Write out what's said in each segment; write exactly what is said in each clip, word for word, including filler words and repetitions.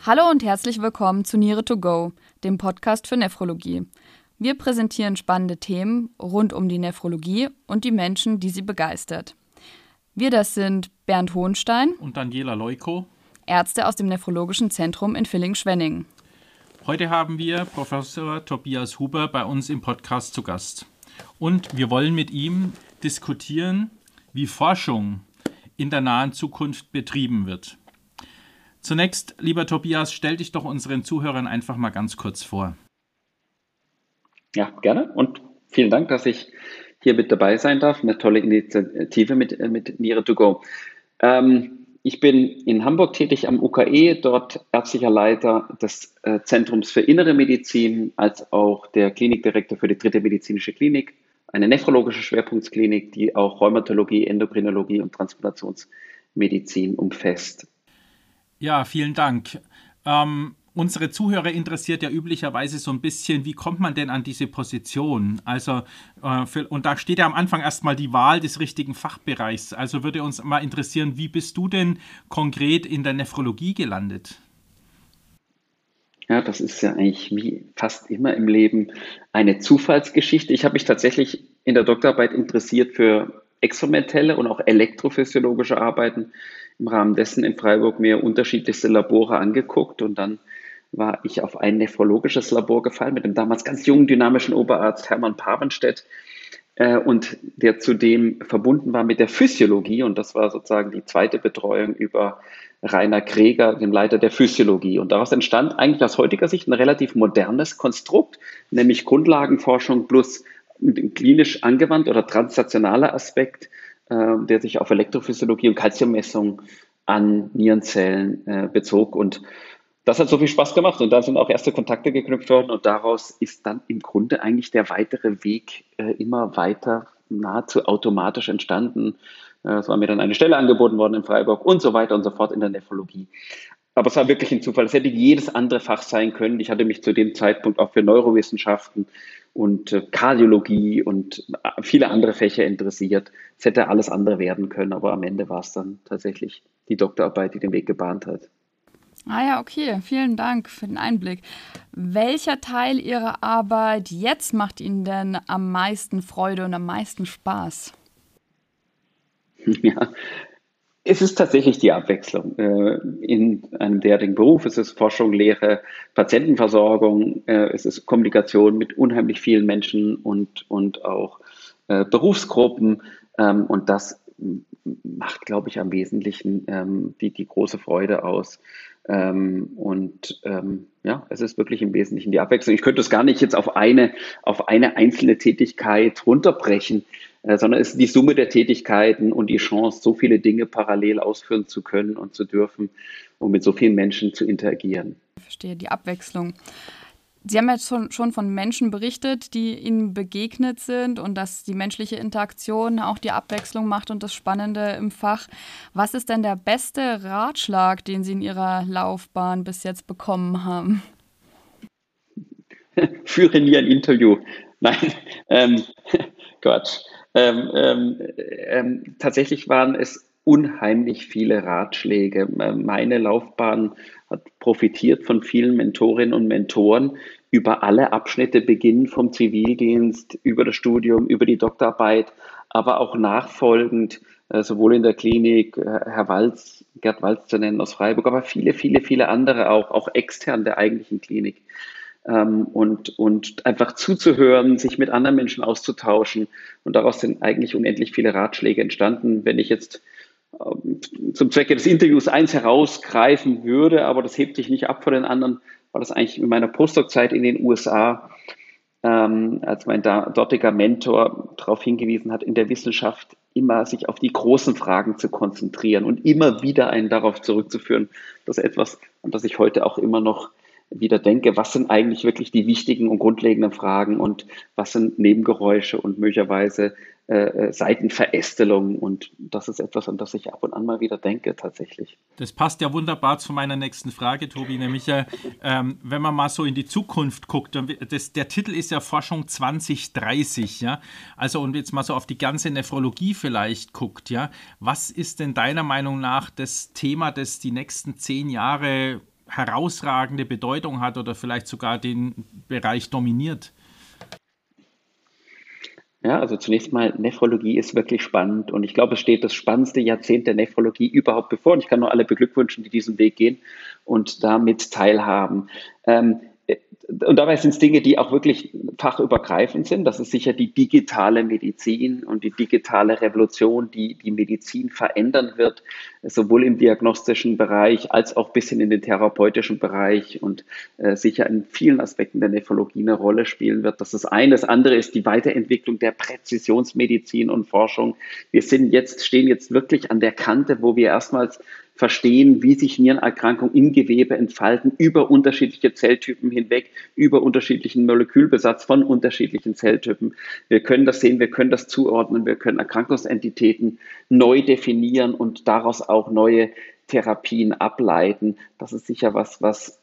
Hallo und herzlich willkommen zu Niere to go, dem Podcast für Nephrologie. Wir präsentieren spannende Themen rund um die Nephrologie und die Menschen, die sie begeistert. Wir, das sind Bernd Hohenstein und Daniela Leuko, Ärzte aus dem Nephrologischen Zentrum in Villingen-Schwenningen. Heute haben wir Professor Tobias Huber bei uns im Podcast zu Gast. Und wir wollen mit ihm diskutieren, wie Forschung in der nahen Zukunft betrieben wird. Zunächst, lieber Tobias, stell dich doch unseren Zuhörern einfach mal ganz kurz vor. Ja, gerne und vielen Dank, dass ich hier mit dabei sein darf. Eine tolle Initiative mit, mit Niere to go. Ähm, ich bin in Hamburg tätig am U K E, dort ärztlicher Leiter des äh, Zentrums für Innere Medizin, als auch der Klinikdirektor für die dritte medizinische Klinik, eine nephrologische Schwerpunktsklinik, die auch Rheumatologie, Endokrinologie und Transplantationsmedizin umfasst. Ja, vielen Dank. Ähm, unsere Zuhörer interessiert ja üblicherweise so ein bisschen, wie kommt man denn an diese Position? Also, äh, für, und da steht ja am Anfang erstmal die Wahl des richtigen Fachbereichs. Also würde uns mal interessieren, wie bist du denn konkret in der Nephrologie gelandet? Ja, das ist ja eigentlich wie fast immer im Leben eine Zufallsgeschichte. Ich habe mich tatsächlich in der Doktorarbeit interessiert für experimentelle und auch elektrophysiologische Arbeiten. Im Rahmen dessen in Freiburg mir unterschiedlichste Labore angeguckt und dann war ich auf ein nephrologisches Labor gefallen mit dem damals ganz jungen dynamischen Oberarzt Hermann Pavenstedt äh, und der zudem verbunden war mit der Physiologie und das war sozusagen die zweite Betreuung über Rainer Kreger, dem Leiter der Physiologie. Und daraus entstand eigentlich aus heutiger Sicht ein relativ modernes Konstrukt, nämlich Grundlagenforschung plus klinisch angewandt oder translationaler Aspekt, äh, der sich auf Elektrophysiologie und Calciummessung an Nierenzellen äh, bezog. Und das hat so viel Spaß gemacht und da sind auch erste Kontakte geknüpft worden und daraus ist dann im Grunde eigentlich der weitere Weg äh, immer weiter nahezu automatisch entstanden. Äh, es war mir dann eine Stelle angeboten worden in Freiburg und so weiter und so fort in der Nephrologie. Aber es war wirklich ein Zufall. Es hätte jedes andere Fach sein können. Ich hatte mich zu dem Zeitpunkt auch für Neurowissenschaften und äh, Kardiologie und viele andere Fächer interessiert. Es hätte alles andere werden können, aber am Ende war es dann tatsächlich die Doktorarbeit, die den Weg gebahnt hat. Ah ja, okay. Vielen Dank für den Einblick. Welcher Teil Ihrer Arbeit jetzt macht Ihnen denn am meisten Freude und am meisten Spaß? Ja, es ist tatsächlich die Abwechslung. In einem derartigen Beruf es ist Forschung, Lehre, Patientenversorgung, es ist Kommunikation mit unheimlich vielen Menschen und, und auch Berufsgruppen. Und das macht, glaube ich, am Wesentlichen die, die große Freude aus. Und ja, es ist wirklich im Wesentlichen die Abwechslung. Ich könnte es gar nicht jetzt auf eine, auf eine einzelne Tätigkeit runterbrechen, sondern es ist die Summe der Tätigkeiten und die Chance, so viele Dinge parallel ausführen zu können und zu dürfen, um mit so vielen Menschen zu interagieren. Ich verstehe, die Abwechslung. Sie haben jetzt schon, schon von Menschen berichtet, die Ihnen begegnet sind und dass die menschliche Interaktion auch die Abwechslung macht und das Spannende im Fach. Was ist denn der beste Ratschlag, den Sie in Ihrer Laufbahn bis jetzt bekommen haben? Führe nie ein Interview. Nein, ähm, Quatsch. Ähm, ähm, ähm, tatsächlich waren es unheimlich viele Ratschläge. Meine Laufbahn hat profitiert von vielen Mentorinnen und Mentoren über alle Abschnitte, beginnend vom Zivildienst, über das Studium, über die Doktorarbeit, aber auch nachfolgend, sowohl in der Klinik, Herr Walz, Gerd Walz zu nennen aus Freiburg, aber viele, viele, viele andere auch, auch extern der eigentlichen Klinik. Und, und einfach zuzuhören, sich mit anderen Menschen auszutauschen. Und daraus sind eigentlich unendlich viele Ratschläge entstanden. Wenn ich jetzt ähm, zum Zwecke des Interviews eins herausgreifen würde, aber das hebt sich nicht ab von den anderen, war das eigentlich in meiner Postdoc-Zeit in den U S A, ähm, als mein da, dortiger Mentor darauf hingewiesen hat, in der Wissenschaft immer sich auf die großen Fragen zu konzentrieren und immer wieder einen darauf zurückzuführen. Das ist etwas, an das ich heute auch immer noch wieder denke, was sind eigentlich wirklich die wichtigen und grundlegenden Fragen und was sind Nebengeräusche und möglicherweise äh, Seitenverästelungen. Und das ist etwas, an das ich ab und an mal wieder denke tatsächlich. Das passt ja wunderbar zu meiner nächsten Frage, Tobi, nämlich äh, ähm, wenn man mal so in die Zukunft guckt, dann, das, der Titel ist ja Forschung zwanzig dreißig, ja, also und jetzt mal so auf die ganze Nephrologie vielleicht guckt, ja, was ist denn deiner Meinung nach das Thema, das die nächsten zehn Jahre herausragende Bedeutung hat oder vielleicht sogar den Bereich dominiert? Ja, also zunächst mal, Nephrologie ist wirklich spannend und ich glaube, es steht das spannendste Jahrzehnt der Nephrologie überhaupt bevor und ich kann nur alle beglückwünschen, die diesen Weg gehen und damit teilhaben. Ähm, und dabei sind es Dinge, die auch wirklich fachübergreifend sind. Das ist sicher die digitale Medizin und die digitale Revolution, die die Medizin verändern wird, sowohl im diagnostischen Bereich als auch bis hin in den therapeutischen Bereich und äh, sicher in vielen Aspekten der Nephrologie eine Rolle spielen wird. Das ist eine. Das andere ist die Weiterentwicklung der Präzisionsmedizin und Forschung. Wir sind jetzt, stehen jetzt wirklich an der Kante, wo wir erstmals verstehen, wie sich Nierenerkrankungen im Gewebe entfalten, über unterschiedliche Zelltypen hinweg, über unterschiedlichen Molekülbesatz von unterschiedlichen Zelltypen. Wir können das sehen, wir können das zuordnen, wir können Erkrankungsentitäten neu definieren und daraus auch neue Therapien ableiten. Das ist sicher was, was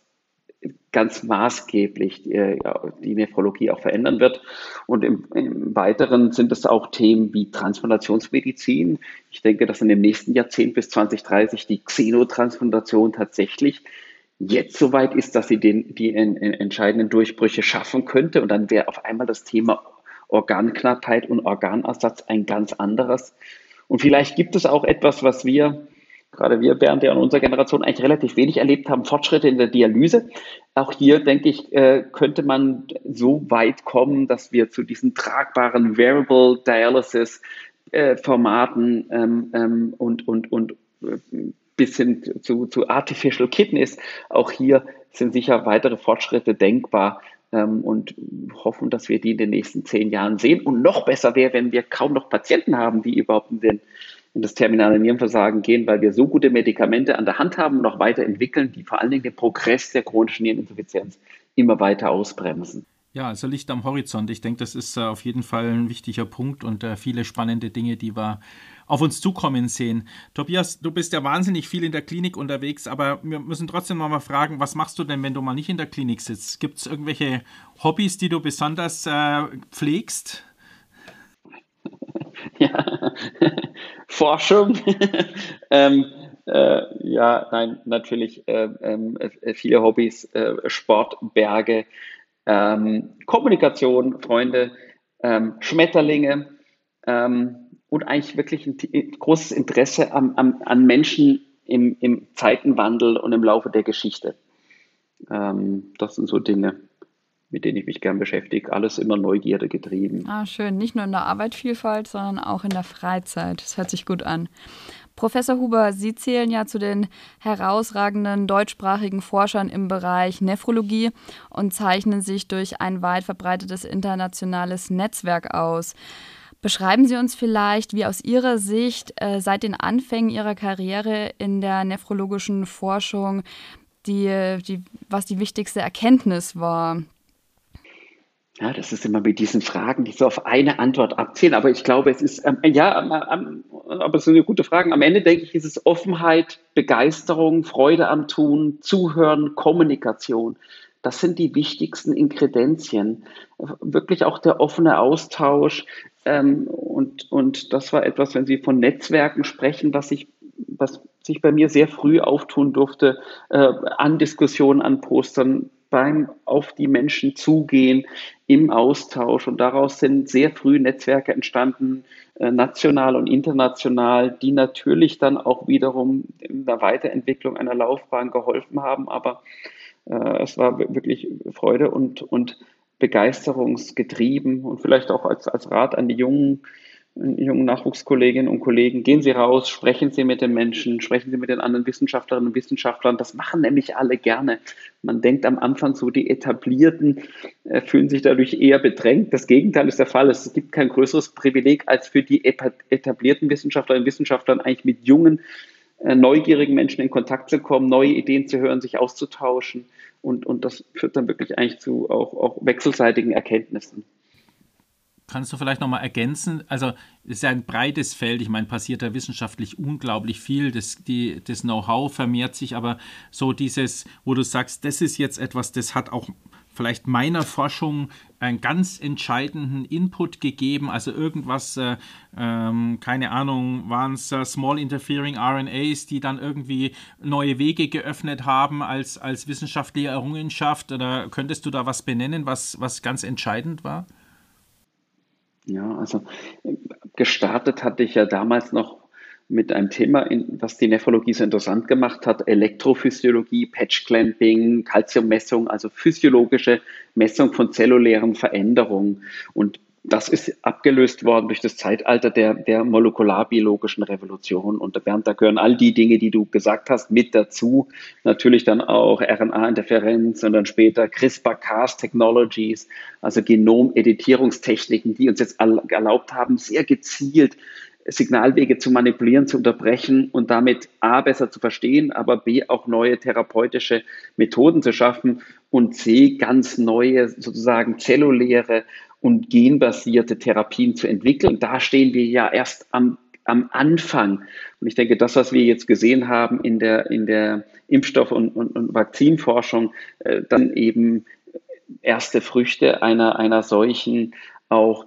ganz maßgeblich äh, die Nephrologie auch verändern wird. Und im, im Weiteren sind es auch Themen wie Transplantationsmedizin. Ich denke, dass in dem nächsten Jahrzehnt bis zwanzig dreißig die Xenotransplantation tatsächlich jetzt soweit ist, dass sie den, die en, en, entscheidenden Durchbrüche schaffen könnte. Und dann wäre auf einmal das Thema Organknappheit und Organersatz ein ganz anderes. Und vielleicht gibt es auch etwas, was wir gerade wir, Bernd, der in unserer Generation eigentlich relativ wenig erlebt haben, Fortschritte in der Dialyse. Auch hier, denke ich, könnte man so weit kommen, dass wir zu diesen tragbaren Variable Dialysis Formaten ähm, und, und, und bis hin zu, zu Artificial Kidneys, auch hier sind sicher weitere Fortschritte denkbar ähm, und hoffen, dass wir die in den nächsten zehn Jahren sehen. Und noch besser wäre, wenn wir kaum noch Patienten haben, die überhaupt in den in das terminale Nierenversagen gehen, weil wir so gute Medikamente an der Hand haben und noch weiterentwickeln, die vor allen Dingen den Progress der chronischen Niereninsuffizienz immer weiter ausbremsen. Ja, also Licht am Horizont. Ich denke, das ist auf jeden Fall ein wichtiger Punkt und viele spannende Dinge, die wir auf uns zukommen sehen. Tobias, du bist ja wahnsinnig viel in der Klinik unterwegs, aber wir müssen trotzdem noch mal fragen, was machst du denn, wenn du mal nicht in der Klinik sitzt? Gibt es irgendwelche Hobbys, die du besonders äh, pflegst? Ja, Forschung. ähm, äh, ja, nein, natürlich äh, äh, viele Hobbys, äh, Sport, Berge, ähm, Kommunikation, Freunde, ähm, Schmetterlinge ähm, und eigentlich wirklich ein, ein großes Interesse am, am, an Menschen im, im Zeitenwandel und im Laufe der Geschichte. Ähm, das sind so Dinge, mit denen ich mich gern beschäftige. Alles immer Neugierde getrieben. Ah, schön. Nicht nur in der Arbeit Vielfalt, sondern auch in der Freizeit. Das hört sich gut an. Professor Huber, Sie zählen ja zu den herausragenden deutschsprachigen Forschern im Bereich Nephrologie und zeichnen sich durch ein weit verbreitetes internationales Netzwerk aus. Beschreiben Sie uns vielleicht, wie aus Ihrer Sicht äh, seit den Anfängen Ihrer Karriere in der nephrologischen Forschung die, die, was die wichtigste Erkenntnis war. Ja, das ist immer mit diesen Fragen, die so auf eine Antwort abzielen. Aber ich glaube, es ist, ähm, ja, ähm, aber es sind eine gute Fragen. Am Ende denke ich, ist es Offenheit, Begeisterung, Freude am Tun, Zuhören, Kommunikation. Das sind die wichtigsten Inkredenzien. Wirklich auch der offene Austausch. Ähm, und, und das war etwas, wenn Sie von Netzwerken sprechen, was ich, was sich bei mir sehr früh auftun durfte, äh, an Diskussionen, an Postern, beim auf die Menschen zugehen, im Austausch. Und daraus sind sehr früh Netzwerke entstanden, äh, national und international, die natürlich dann auch wiederum in der Weiterentwicklung einer Laufbahn geholfen haben. Aber äh, es war wirklich Freude und, und begeisterungsgetrieben und vielleicht auch als, als Rat an die jungen jungen Nachwuchskolleginnen und Kollegen, gehen Sie raus, sprechen Sie mit den Menschen, sprechen Sie mit den anderen Wissenschaftlerinnen und Wissenschaftlern. Das machen nämlich alle gerne. Man denkt am Anfang so, die Etablierten äh, fühlen sich dadurch eher bedrängt. Das Gegenteil ist der Fall. Es gibt kein größeres Privileg, als für die etablierten Wissenschaftlerinnen und Wissenschaftler eigentlich mit jungen, äh, neugierigen Menschen in Kontakt zu kommen, neue Ideen zu hören, sich auszutauschen. Und, und das führt dann wirklich eigentlich zu auch, auch wechselseitigen Erkenntnissen. Kannst du vielleicht nochmal ergänzen? Also es ist ja ein breites Feld, ich meine, passiert da wissenschaftlich unglaublich viel, das, die, das Know-how vermehrt sich, aber so dieses, wo du sagst, das ist jetzt etwas, das hat auch vielleicht meiner Forschung einen ganz entscheidenden Input gegeben, also irgendwas, äh, ähm, keine Ahnung, waren es äh, Small Interfering R N As, die dann irgendwie neue Wege geöffnet haben als, als wissenschaftliche Errungenschaft, oder könntest du da was benennen, was, was ganz entscheidend war? Ja, also äh, gestartet hatte ich ja damals noch mit einem Thema, in, was die Nephrologie so interessant gemacht hat: Elektrophysiologie, Patch-Clamping, Calciummessung, also physiologische Messung von zellulären Veränderungen. Und das ist abgelöst worden durch das Zeitalter der, der molekularbiologischen Revolution. Und da da gehören all die Dinge, die du gesagt hast, mit dazu. Natürlich dann auch R N A-Interferenz und dann später CRISPR-Cas-Technologies, also Genomeditierungstechniken, die uns jetzt erlaubt haben, sehr gezielt Signalwege zu manipulieren, zu unterbrechen und damit A, besser zu verstehen, aber B, auch neue therapeutische Methoden zu schaffen und C, ganz neue sozusagen zelluläre und genbasierte Therapien zu entwickeln. Da stehen wir ja erst am, am Anfang. Und ich denke, das, was wir jetzt gesehen haben in der, in der Impfstoff- und, und, und Vakzinforschung, äh, dann eben erste Früchte einer, einer solchen auch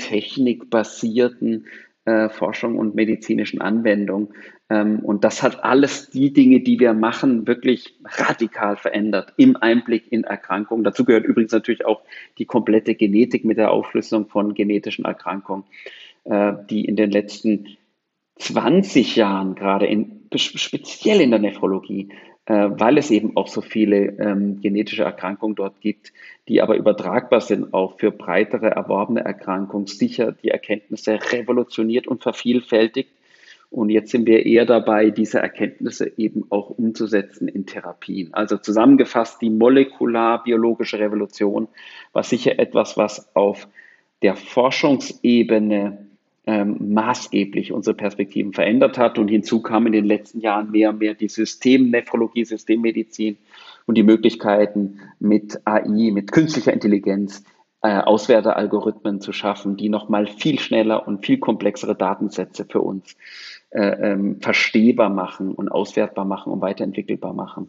gentechnikbasierten äh, Forschung und medizinischen Anwendung. Ähm, und das hat alles die Dinge, die wir machen, wirklich radikal verändert im Einblick in Erkrankungen. Dazu gehört übrigens natürlich auch die komplette Genetik mit der Aufschlüsselung von genetischen Erkrankungen, äh, die in den letzten zwanzig Jahren, gerade in, speziell in der Nephrologie, äh, weil es eben auch so viele ähm, genetische Erkrankungen dort gibt, die aber übertragbar sind auch für breitere erworbene Erkrankungen, sicher die Erkenntnisse revolutioniert und vervielfältigt. Und jetzt sind wir eher dabei, diese Erkenntnisse eben auch umzusetzen in Therapien. Also zusammengefasst, die molekularbiologische Revolution war sicher etwas, was auf der Forschungsebene ähm, maßgeblich unsere Perspektiven verändert hat. Und hinzu kam in den letzten Jahren mehr und mehr die Systemnephrologie, Systemmedizin und die Möglichkeiten mit A I, mit künstlicher Intelligenz, äh, Auswertealgorithmen zu schaffen, die nochmal viel schneller und viel komplexere Datensätze für uns äh, ähm, verstehbar machen und auswertbar machen und weiterentwickelbar machen.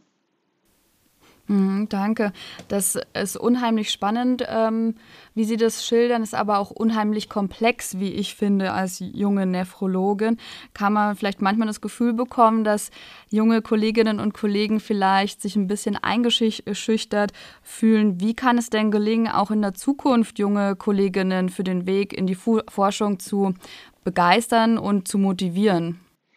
Mhm, danke. Das ist unheimlich spannend, ähm, wie Sie das schildern, ist aber auch unheimlich komplex, wie ich finde, als junge Nephrologin. Kann man vielleicht manchmal das Gefühl bekommen, dass junge Kolleginnen und Kollegen vielleicht sich ein bisschen eingeschüchtert fühlen. Wie kann es denn gelingen, auch in der Zukunft junge Kolleginnen für den Weg in die Fu- Forschung zu begeistern und zu motivieren?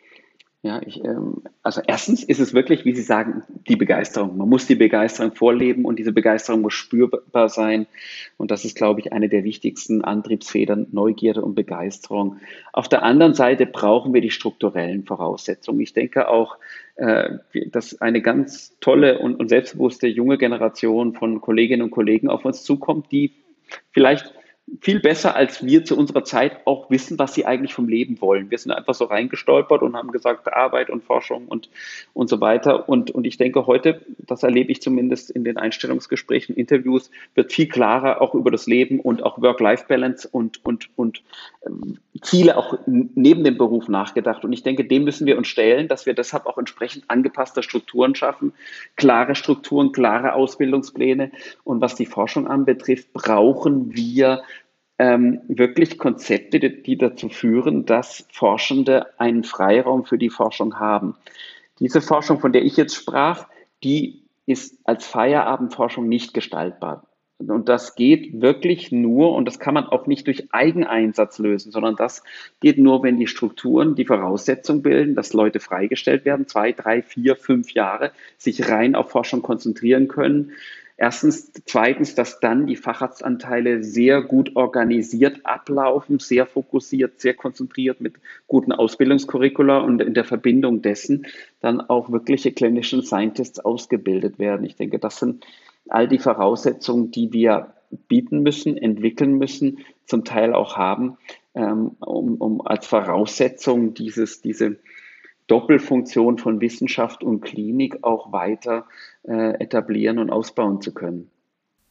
Ja, ich, ähm, also erstens ist es wirklich, wie Sie sagen, die Begeisterung. Man muss die Begeisterung vorleben und diese Begeisterung muss spürbar sein. Und das ist, glaube ich, eine der wichtigsten Antriebsfedern: Neugierde und Begeisterung. Auf der anderen Seite brauchen wir die strukturellen Voraussetzungen. Ich denke auch, äh, dass eine ganz tolle und, und selbstbewusste junge Generation von Kolleginnen und Kollegen auf uns zukommt, die vielleicht viel besser als wir zu unserer Zeit auch wissen, was sie eigentlich vom Leben wollen. Wir sind einfach so reingestolpert und haben gesagt, Arbeit und Forschung und, und so weiter. Und, und ich denke heute, das erlebe ich zumindest in den Einstellungsgesprächen, Interviews, wird viel klarer auch über das Leben und auch Work-Life-Balance und, und, und ähm, Ziele auch neben dem Beruf nachgedacht. Und ich denke, dem müssen wir uns stellen, dass wir deshalb auch entsprechend angepasste Strukturen schaffen, klare Strukturen, klare Ausbildungspläne. Und was die Forschung anbetrifft, brauchen wir ähm, wirklich Konzepte, die, die dazu führen, dass Forschende einen Freiraum für die Forschung haben. Diese Forschung, von der ich jetzt sprach, die ist als Feierabendforschung nicht gestaltbar. Und das geht wirklich nur, und das kann man auch nicht durch Eigeneinsatz lösen, sondern das geht nur, wenn die Strukturen die Voraussetzung bilden, dass Leute freigestellt werden, zwei, drei, vier, fünf Jahre, sich rein auf Forschung konzentrieren können. Erstens, zweitens, dass dann die Facharztanteile sehr gut organisiert ablaufen, sehr fokussiert, sehr konzentriert mit guten Ausbildungscurricula und in der Verbindung dessen dann auch wirkliche Clinician Scientists ausgebildet werden. Ich denke, das sind all die Voraussetzungen, die wir bieten müssen, entwickeln müssen, zum Teil auch haben, ähm, um, um als Voraussetzung dieses, diese Doppelfunktion von Wissenschaft und Klinik auch weiter äh, etablieren und ausbauen zu können.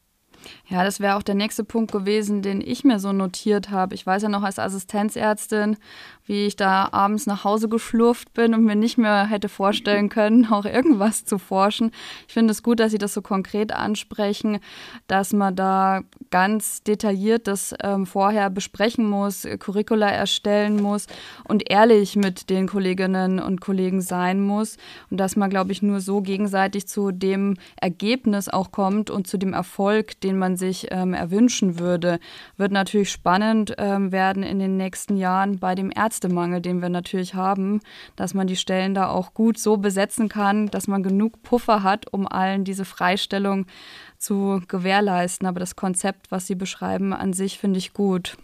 Ja, das wäre auch der nächste Punkt gewesen, den ich mir so notiert habe. Ich weiß ja noch als Assistenzärztin, wie ich da abends nach Hause geschlurft bin und mir nicht mehr hätte vorstellen können, auch irgendwas zu forschen. Ich finde es gut, dass Sie das so konkret ansprechen, dass man da ganz detailliert das ähm, vorher besprechen muss, Curricula erstellen muss und ehrlich mit den Kolleginnen und Kollegen sein muss und dass man, glaube ich, nur so gegenseitig zu dem Ergebnis auch kommt und zu dem Erfolg, den man sich ähm, erwünschen würde. Wird natürlich spannend ähm, werden in den nächsten Jahren bei dem Ärztemangel, den wir natürlich haben, dass man die Stellen da auch gut so besetzen kann, dass man genug Puffer hat, um allen diese Freistellung zu gewährleisten. Aber das Konzept, was Sie beschreiben, an sich finde ich gut.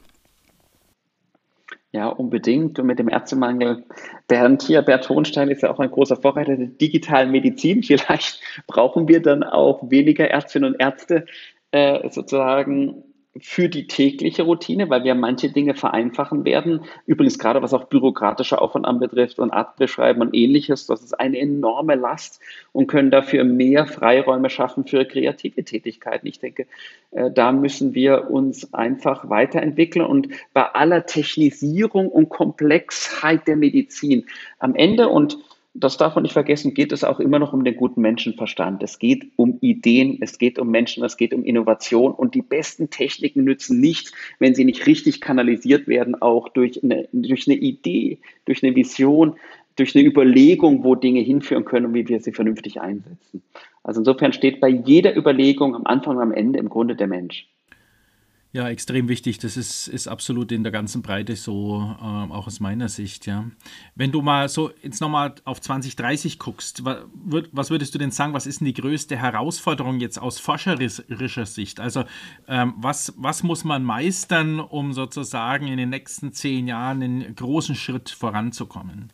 Ja, unbedingt. Und mit dem Ärztemangel, Bernd hier, Bert Hohenstein ist ja auch ein großer Vorreiter der digitalen Medizin. Vielleicht brauchen wir dann auch weniger Ärztinnen und Ärzte äh, sozusagen für die tägliche Routine, weil wir manche Dinge vereinfachen werden. Übrigens gerade was auch bürokratischer Aufwand anbetrifft und Arztbeschreiben und ähnliches, das ist eine enorme Last und können dafür mehr Freiräume schaffen für kreative Tätigkeiten. Ich denke, äh, da müssen wir uns einfach weiterentwickeln und bei aller Technisierung und Komplexheit der Medizin am Ende, und das darf man nicht vergessen, geht es auch immer noch um den guten Menschenverstand. Es geht um Ideen, es geht um Menschen, es geht um Innovation und die besten Techniken nützen nichts, wenn sie nicht richtig kanalisiert werden, auch durch eine, durch eine Idee, durch eine Vision, durch eine Überlegung, wo Dinge hinführen können und wie wir sie vernünftig einsetzen. Also insofern steht bei jeder Überlegung am Anfang und am Ende im Grunde der Mensch. Ja, extrem wichtig. Das ist, ist absolut in der ganzen Breite so, ähm, auch aus meiner Sicht, ja. Wenn du mal so jetzt nochmal auf zwanzig dreißig guckst, wa, würd, was würdest du denn sagen, was ist denn die größte Herausforderung jetzt aus forscherischer Sicht? Also ähm, was, was muss man meistern, um sozusagen in den nächsten zehn Jahren einen großen Schritt voranzukommen?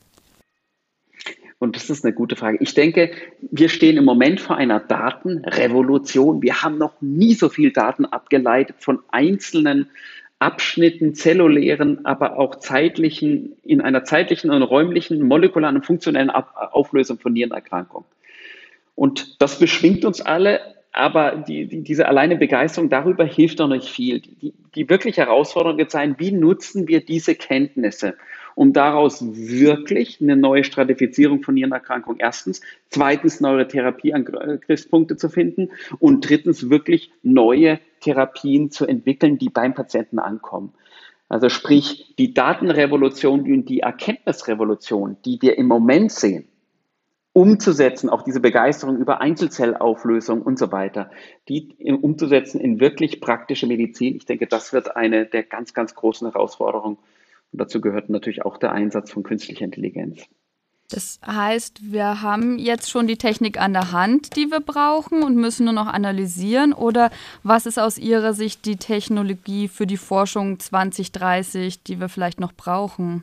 Und das ist eine gute Frage. Ich denke, wir stehen im Moment vor einer Datenrevolution. Wir haben noch nie so viel Daten abgeleitet von einzelnen Abschnitten, zellulären, aber auch zeitlichen, in einer zeitlichen und räumlichen, molekularen und funktionellen Auflösung von Nierenerkrankungen. Und das beschwingt uns alle, aber die, die, diese alleine Begeisterung darüber hilft noch nicht viel. Die, die wirkliche Herausforderung wird sein, wie nutzen wir diese Kenntnisse, um daraus wirklich eine neue Stratifizierung von Nierenerkrankungen erstens, zweitens neue Therapieangriffspunkte zu finden und drittens wirklich neue Therapien zu entwickeln, die beim Patienten ankommen. Also sprich, die Datenrevolution und die Erkenntnisrevolution, die wir im Moment sehen, umzusetzen, auch diese Begeisterung über Einzelzellauflösung und so weiter, die umzusetzen in wirklich praktische Medizin. Ich denke, das wird eine der ganz, ganz großen Herausforderungen. Und dazu gehört natürlich auch der Einsatz von künstlicher Intelligenz. Das heißt, wir haben jetzt schon die Technik an der Hand, die wir brauchen und müssen nur noch analysieren. Oder was ist aus Ihrer Sicht die Technologie für die Forschung zwanzig dreißig, die wir vielleicht noch brauchen?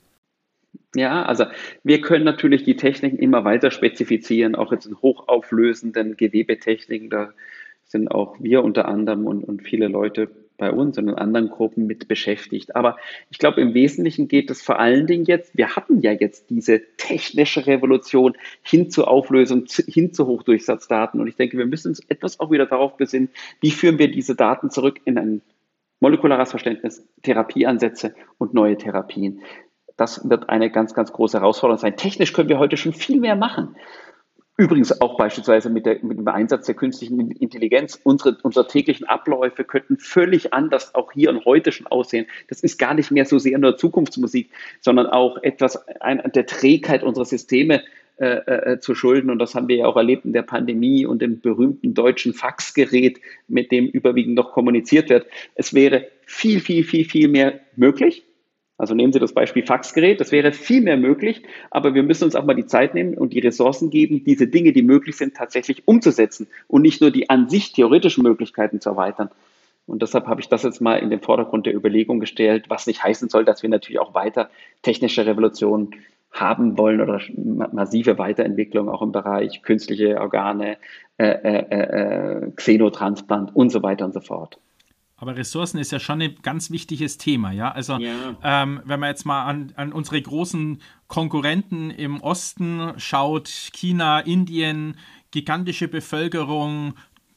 Ja, also wir können natürlich die Techniken immer weiter spezifizieren, auch jetzt in hochauflösenden Gewebetechniken. Da sind auch wir unter anderem und, und viele Leute bei uns und in anderen Gruppen mit beschäftigt. Aber ich glaube, im Wesentlichen geht es vor allen Dingen jetzt, wir hatten ja jetzt diese technische Revolution hin zur Auflösung, hin zu Hochdurchsatzdaten. Und ich denke, wir müssen uns etwas auch wieder darauf besinnen, wie führen wir diese Daten zurück in ein molekulares Verständnis, Therapieansätze und neue Therapien. Das wird eine ganz, ganz große Herausforderung sein. Technisch können wir heute schon viel mehr machen. Übrigens auch beispielsweise mit, der, mit dem Einsatz der künstlichen Intelligenz. Unsere, unsere täglichen Abläufe könnten völlig anders auch hier und heute schon aussehen. Das ist gar nicht mehr so sehr nur Zukunftsmusik, sondern auch etwas ein, der Trägheit unserer Systeme äh, äh, zu schulden. Und das haben wir ja auch erlebt in der Pandemie und dem berühmten deutschen Faxgerät, mit dem überwiegend noch kommuniziert wird. Es wäre viel, viel, viel, viel mehr möglich. Also nehmen Sie das Beispiel Faxgerät, das wäre viel mehr möglich, aber wir müssen uns auch mal die Zeit nehmen und die Ressourcen geben, diese Dinge, die möglich sind, tatsächlich umzusetzen und nicht nur die an sich theoretischen Möglichkeiten zu erweitern. Und deshalb habe ich das jetzt mal in den Vordergrund der Überlegung gestellt, was nicht heißen soll, dass wir natürlich auch weiter technische Revolutionen haben wollen oder massive Weiterentwicklung auch im Bereich künstliche Organe, äh, äh, äh, Xenotransplant und so weiter und so fort. Aber Ressourcen ist ja schon ein ganz wichtiges Thema, ja. Also ja. Ähm, wenn man jetzt mal an, an unsere großen Konkurrenten im Osten schaut, China, Indien, gigantische Bevölkerung,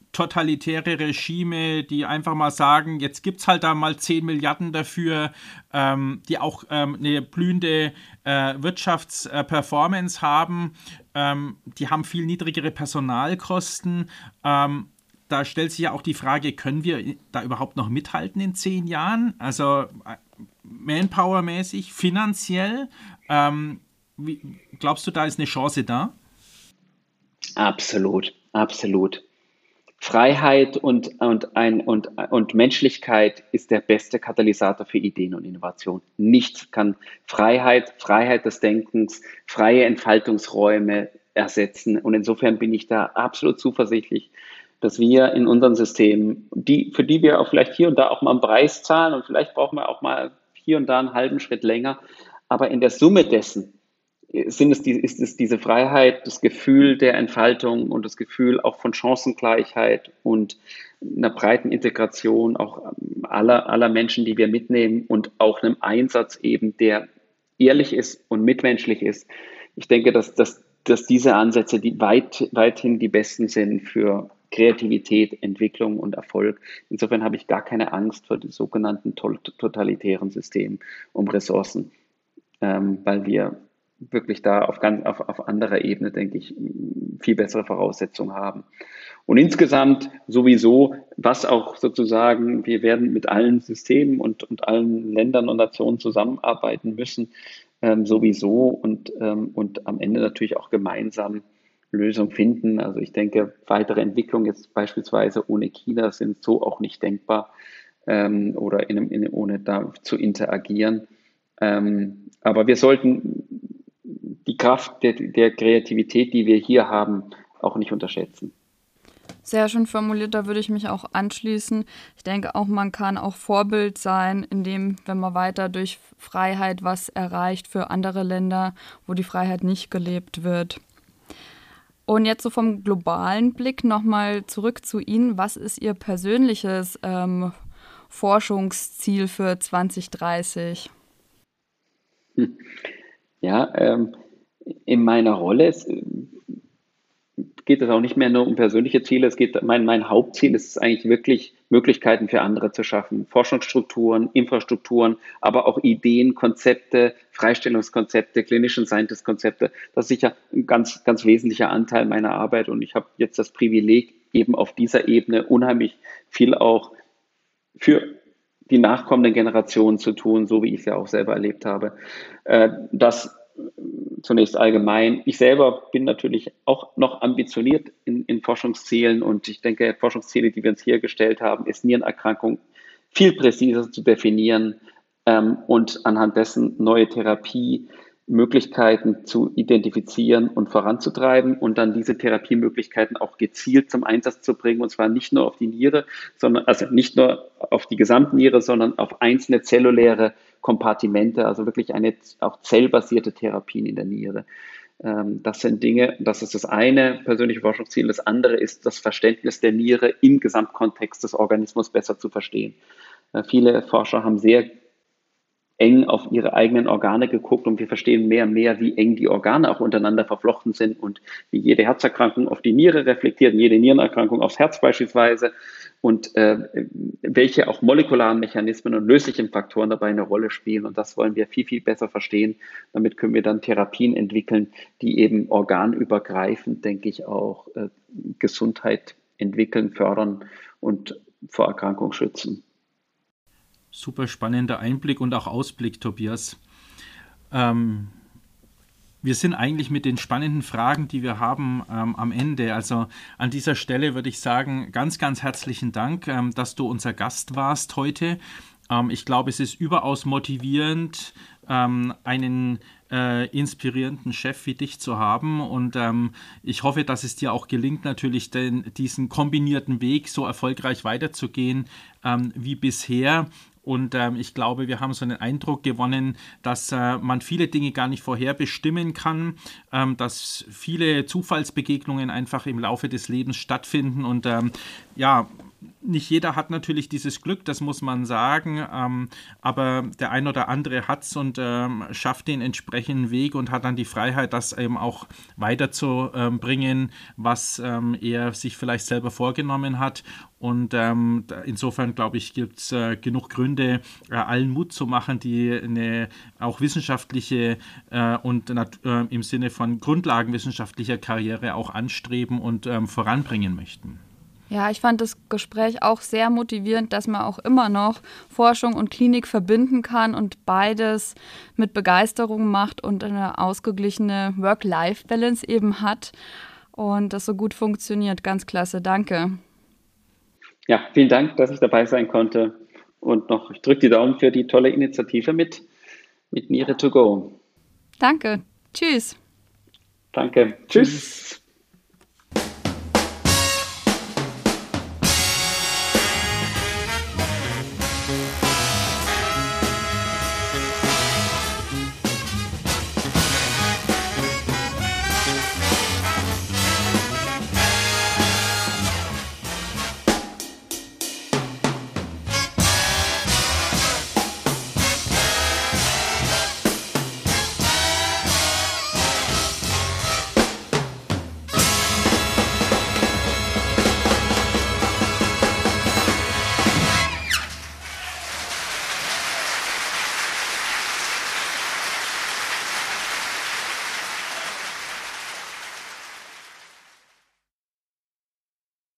totalitäre Regime, die einfach mal sagen, jetzt gibt es halt da mal zehn Milliarden dafür, ähm, die auch ähm, eine blühende äh, Wirtschaftsperformance haben. Ähm, die haben viel niedrigere Personalkosten. Ähm, da stellt sich ja auch die Frage, können wir da überhaupt noch mithalten in zehn Jahren? Also äh, Manpower-mäßig, finanziell. Ähm, wie, glaubst du, da ist eine Chance da? Absolut, absolut. Freiheit und, und, ein, und, und Menschlichkeit ist der beste Katalysator für Ideen und Innovation. Nichts kann Freiheit, Freiheit des Denkens, freie Entfaltungsräume ersetzen. Und insofern bin ich da absolut zuversichtlich, dass wir in unseren Systemen, die, für die wir auch vielleicht hier und da auch mal einen Preis zahlen und vielleicht brauchen wir auch mal hier und da einen halben Schritt länger, aber in der Summe dessen sind es die, ist es diese Freiheit, das Gefühl der Entfaltung und das Gefühl auch von Chancengleichheit und einer breiten Integration auch aller, aller Menschen, die wir mitnehmen und auch einem Einsatz eben, der ehrlich ist und mitmenschlich ist. Ich denke, dass, dass, dass diese Ansätze die weit, weithin die besten sind für Kreativität, Entwicklung und Erfolg. Insofern habe ich gar keine Angst vor den sogenannten totalitären Systemen um Ressourcen, ähm, weil wir wirklich da auf, ganz, auf, auf anderer Ebene, denke ich, viel bessere Voraussetzungen haben. Und insgesamt sowieso, was auch sozusagen, wir werden mit allen Systemen und, und allen Ländern und Nationen zusammenarbeiten müssen, ähm, sowieso und, ähm, und am Ende natürlich auch gemeinsam Lösungen finden. Also ich denke, weitere Entwicklungen jetzt beispielsweise ohne China sind so auch nicht denkbar ähm, oder in, in, ohne da zu interagieren. Ähm, aber wir sollten die Kraft der, der Kreativität, die wir hier haben, auch nicht unterschätzen. Sehr schön formuliert, da würde ich mich auch anschließen. Ich denke auch, man kann auch Vorbild sein, indem, wenn man weiter durch Freiheit was erreicht für andere Länder, wo die Freiheit nicht gelebt wird. Und jetzt so vom globalen Blick nochmal zurück zu Ihnen. Was ist Ihr persönliches ähm, Forschungsziel für zwanzig dreißig? Hm. Ja, ähm, in meiner Rolle es, geht es auch nicht mehr nur um persönliche Ziele. Es geht, mein, mein Hauptziel ist es eigentlich wirklich, Möglichkeiten für andere zu schaffen. Forschungsstrukturen, Infrastrukturen, aber auch Ideen, Konzepte, Freistellungskonzepte, Clinician Scientist Konzepte. Das ist sicher ein ganz, ganz wesentlicher Anteil meiner Arbeit. Und ich habe jetzt das Privileg, eben auf dieser Ebene unheimlich viel auch für die nachkommenden Generationen zu tun, so wie ich es ja auch selber erlebt habe. Das zunächst allgemein. Ich selber bin natürlich auch noch ambitioniert in, in Forschungszielen und ich denke, Forschungsziele, die wir uns hier gestellt haben, ist Nierenerkrankung viel präziser zu definieren ähm, und anhand dessen neue Therapiemöglichkeiten zu identifizieren und voranzutreiben und dann diese Therapiemöglichkeiten auch gezielt zum Einsatz zu bringen, und zwar nicht nur auf die Niere, sondern also nicht nur auf die Gesamtniere, sondern auf einzelne zelluläre Kompartimente, also wirklich eine auch zellbasierte Therapien in der Niere. Das sind Dinge, das ist das eine persönliche Forschungsziel. Das andere ist das Verständnis der Niere im Gesamtkontext des Organismus besser zu verstehen. Viele Forscher haben sehr eng auf ihre eigenen Organe geguckt und wir verstehen mehr und mehr, wie eng die Organe auch untereinander verflochten sind und wie jede Herzerkrankung auf die Niere reflektiert, jede Nierenerkrankung aufs Herz beispielsweise und äh, welche auch molekularen Mechanismen und löslichen Faktoren dabei eine Rolle spielen. Und das wollen wir viel, viel besser verstehen. Damit können wir dann Therapien entwickeln, die eben organübergreifend, denke ich, auch äh, Gesundheit entwickeln, fördern und vor Erkrankung schützen. Super spannender Einblick und auch Ausblick, Tobias. Ähm, wir sind eigentlich mit den spannenden Fragen, die wir haben, ähm, am Ende. Also an dieser Stelle würde ich sagen, ganz, ganz herzlichen Dank, ähm, dass du unser Gast warst heute. Ähm, ich glaube, es ist überaus motivierend, ähm, einen äh, inspirierenden Chef wie dich zu haben. Und ähm, ich hoffe, dass es dir auch gelingt, natürlich den, diesen kombinierten Weg so erfolgreich weiterzugehen ähm, wie bisher. Und ähm, ich glaube, wir haben so einen Eindruck gewonnen, dass äh, man viele Dinge gar nicht vorherbestimmen kann, ähm, dass viele Zufallsbegegnungen einfach im Laufe des Lebens stattfinden. Und ähm, ja, nicht jeder hat natürlich dieses Glück, das muss man sagen, ähm, aber der ein oder andere hat es und ähm, schafft den entsprechenden Weg und hat dann die Freiheit, das eben auch weiterzubringen, was ähm, er sich vielleicht selber vorgenommen hat. Und ähm, insofern, glaube ich, gibt es äh, genug Gründe, äh, allen Mut zu machen, die eine auch wissenschaftliche äh, und äh, im Sinne von grundlagenwissenschaftlicher Karriere auch anstreben und ähm, voranbringen möchten. Ja, ich fand das Gespräch auch sehr motivierend, dass man auch immer noch Forschung und Klinik verbinden kann und beides mit Begeisterung macht und eine ausgeglichene Work-Life-Balance eben hat und das so gut funktioniert. Ganz klasse, danke. Ja, vielen Dank, dass ich dabei sein konnte und noch, ich drücke die Daumen für die tolle Initiative mit, mit Niere to go. Danke, tschüss. Danke, tschüss.